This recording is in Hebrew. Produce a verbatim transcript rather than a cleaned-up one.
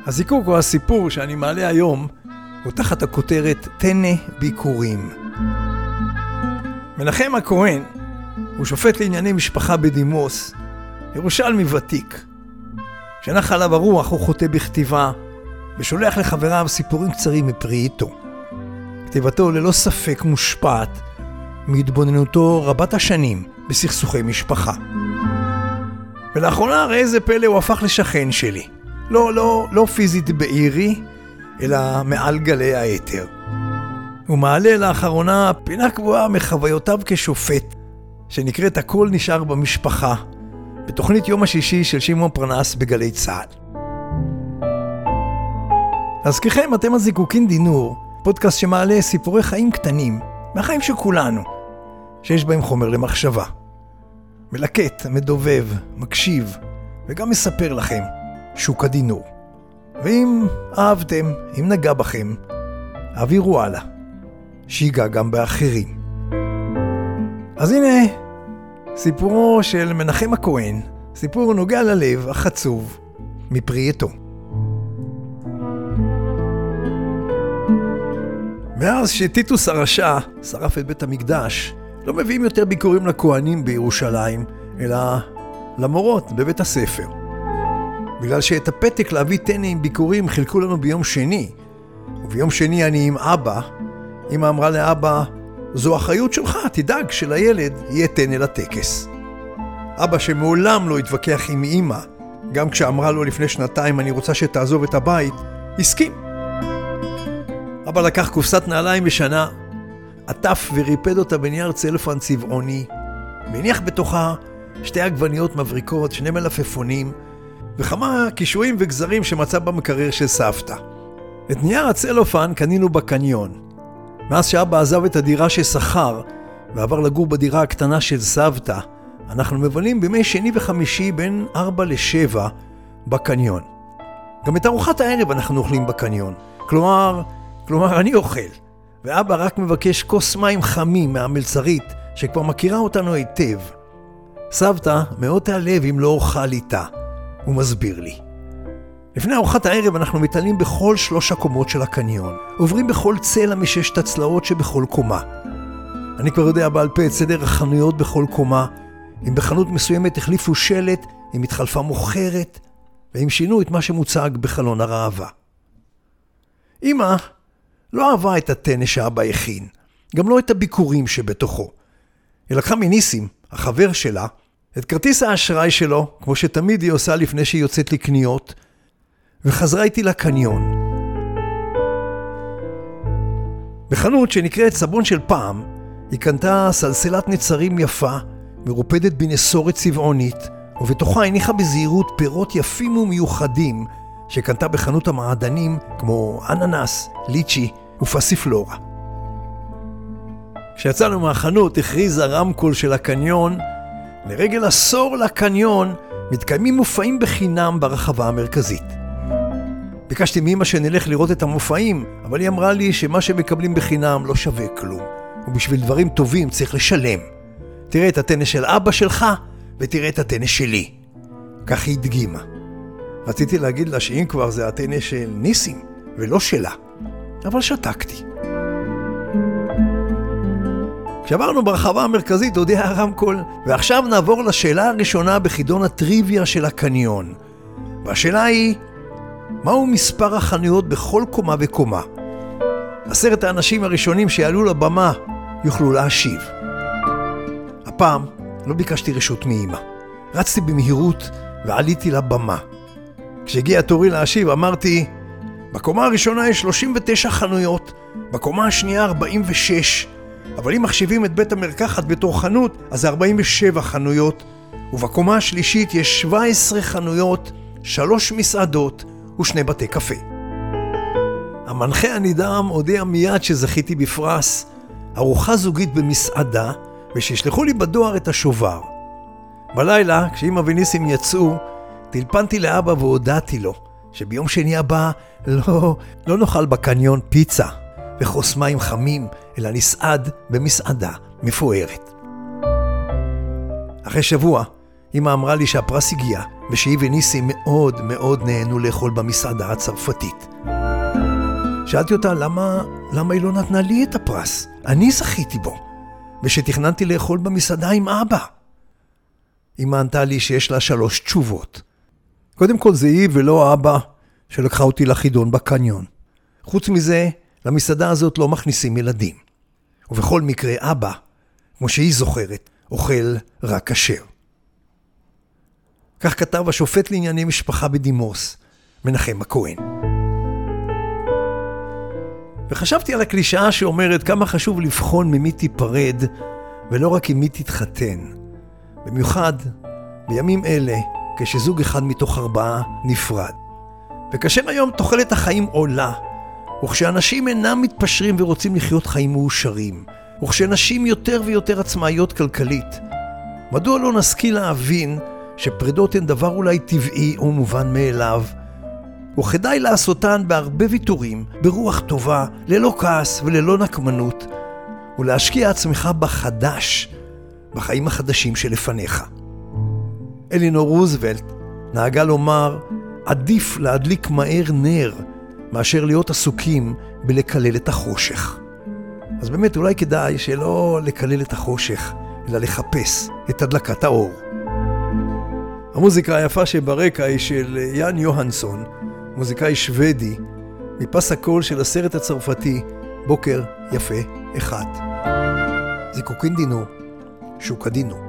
הזיקוק או הסיפור שאני מעלה היום הוא תחת הכותרת תנה ביקורים. מנחם הכהן הוא שופט לענייני משפחה בדימוס, ירושלמי ותיק. כשנח עליו הרוח הוא חוטא בכתיבה ושולח לחבריו סיפורים קצרים מפרי עטו. כתיבתו ללא ספק מושפעת מהתבוננותו רבת השנים בסכסוכי משפחה. ולאחרונה ראה איזה פלא הוא הפך לשכן שלי. לא, לא, לא פיזית בעירי, אלא מעל גלי האתר. הוא מעלה לאחרונה פינה קבועה מחוויותיו כשופט, שנקראת הכל נשאר במשפחה, בתוכנית יום השישי של שמעון פרנס בגלי צה"ל. להזכירכם, אתם הזיקוקין דינור, פודקאסט שמעלה סיפורי חיים קטנים, מהחיים של כולנו, שיש בהם חומר למחשבה. מלקט, מדובב, מקשיב, וגם מספר לכם שוק הדינור. ואם אהבתם, אם נגע בכם, העבירו הלאה, שיגע גם באחרים. אז הנה סיפורו של מנחם הכהן, סיפור נוגע ללב, החצוב, מפרי עטו. מאז שטיטוס הרשע שרף את בית המקדש, לא מביאים יותר ביקורים לכהנים בירושלים, אלא למורות בבית הספר. בגלל שאת הפתק להביא תנה עם ביקורים חילקו לנו ביום שני, וביום שני אני עם אבא, אמא אמרה לאבא, זו אחריות שלך, תדאג שלילד יהיה תנה לטקס. אבא שמעולם לא התווכח עם אמא, גם כשאמרה לו לפני שנתיים אני רוצה שתעזוב את הבית, הסכים. אבא לקח קופסת נעליים בשנה, עטף וריפד אותה בנייר צלפן צבעוני, והניח בתוכה שתי עגבניות מבריקות, שני מלפפונים, וכמה קישואים וגזרים שמצא במקרר של סבתא. את נייר הצלופן קנינו בקניון. מאז שאבא עזב את הדירה ששכר, ועבר לגור בדירה הקטנה של סבתא, אנחנו מבלים בימי שני וחמישי בין ארבע לשבע בקניון. גם את ארוחת הערב אנחנו אוכלים בקניון. כלומר, כלומר אני אוכל. ואבא רק מבקש כוס מים חמים מהמלצרית, שכבר מכירה אותנו היטב. סבתא מאוד תעלב אם לא אוכל איתה. הוא מסביר לי. לפני ארוחת הערב אנחנו מתעלים בכל שלוש הקומות של הקניון. עוברים בכל צלע מששת הצלעות שבכל קומה. אני כבר יודע בעל פה את סדר החנויות בכל קומה. אם בחנות מסוימת החליפו שלט, אם התחלפה מוכרת, ואם שינו את מה שמוצג בחלון הראווה. אמא לא אהבה את התנה שאבא הכין, גם לא את הביקורים שבתוכו. היא לקחה מניסים, החבר שלה, את כרטיס האשראי שלו, כמו שתמיד היא עושה לפני שהיא יוצאת לקניות, וחזרה איתי לקניון. בחנות שנקראת סבון של פעם, היא קנתה סלסלת נצרים יפה, מרופדת בנסורת צבעונית, ובתוכה הניחה בזהירות פירות יפים ומיוחדים, שקנתה בחנות המעדנים, כמו אננס, ליצ'י ופסיפלורה. כשיצאנו מהחנות, הכריז הרמקול של הקניון, לרגל עשור לקניון, מתקיימים מופעים בחינם ברחבה המרכזית. ביקשתי מאמא שנלך לראות את המופעים, אבל היא אמרה לי שמה שמקבלים בחינם לא שווה כלום, ובשביל דברים טובים צריך לשלם. תראה את התנה של אבא שלך, ותראה את התנה שלי. כך היא הדגימה. רציתי להגיד לה שאם כבר זה התנה של ניסים, ולא שלה. אבל שתקתי. כשעברנו ברחבה המרכזית הודיע הרמקול, ועכשיו נעבור לשאלה הראשונה בחידון הטריוויה של הקניון. והשאלה היא, מהו מספר החנויות בכל קומה וקומה? עשרת האנשים הראשונים שיעלו לבמה יוכלו להשיב. הפעם לא ביקשתי רשות מאמא. רצתי במהירות ועליתי לבמה. כשהגיע תורי להשיב אמרתי, בקומה הראשונה יש שלושים ותשע חנויות, בקומה השנייה ארבעים ושש, אבל אם מחשיבים את בית המרקחת בתור חנות, אז זה ארבעים ושבע חנויות, ובקומה השלישית יש שבע עשרה חנויות, שלוש מסעדות ושני בתי קפה. המנחה הנידם הודיע מיד שזכיתי בפרס, ארוחה זוגית במסעדה, ושישלחו לי בדואר את השובר. בלילה, כשאמא וניסים יצאו, טלפנתי לאבא והודעתי לו, שביום שני הבא לא, לא נאכל בקניון פיצה וחוס מים חמים, אלא נסעד במסעדה מפוארת. אחרי שבוע אמא אמרה לי שהפרס הגיע, ושהיא וניסי מאוד מאוד נהנו לאכול במסעדה הצרפתית. שאלתי אותה למה, למה היא לא נתנה לי את הפרס? אני זכיתי בו, ושתכננתי לאכול במסעדה עם אבא. אמא ענתה לי שיש לה שלוש תשובות. קודם כל זה היא ולא אבא שלקחה אותי לחידון בקניון. חוץ מזה, למסעדה הזאת לא מכניסים ילדים. ובכל מקרה אבא, כמו שהיא זוכרת, אוכל רק כשר. כך כתב השופט לענייני משפחה בדימוס, מנחם הכהן. וחשבתי על הקלישאה שאומרת כמה חשוב לבחון ממי תיפרד, ולא רק עם מי תתחתן. במיוחד בימים אלה, כשזוג אחד מתוך ארבעה נפרד. וכאשר היום תוחלת החיים עולה, וכשאנשים אינם מתפשרים ורוצים לחיות חיים מאושרים, וכשנשים יותר ויותר עצמאיות כלכלית, מדוע לא נשכיל להבין שפרידות הן דבר אולי טבעי ומובן מאליו, וכדאי לעשותן בהרבה ויתורים, ברוח טובה, ללא כעס וללא נקמנות, ולהשקיע עצמך בחדש, בחיים החדשים שלפניך. אלינור רוזוולט נהגה לומר, עדיף להדליק מהר נר, מאשר להיות עסוקים בלקלל את החושך. אז באמת אולי כדאי שלא לקלל את החושך, אלא לחפש את הדלקת האור. המוזיקה היפה שברקע היא של יאן יוהנסון, מוזיקאי שוודי, מפס הקול של הסרט הצרפתי בוקר יפה אחד. זיקוקין דינו, שוקדינו.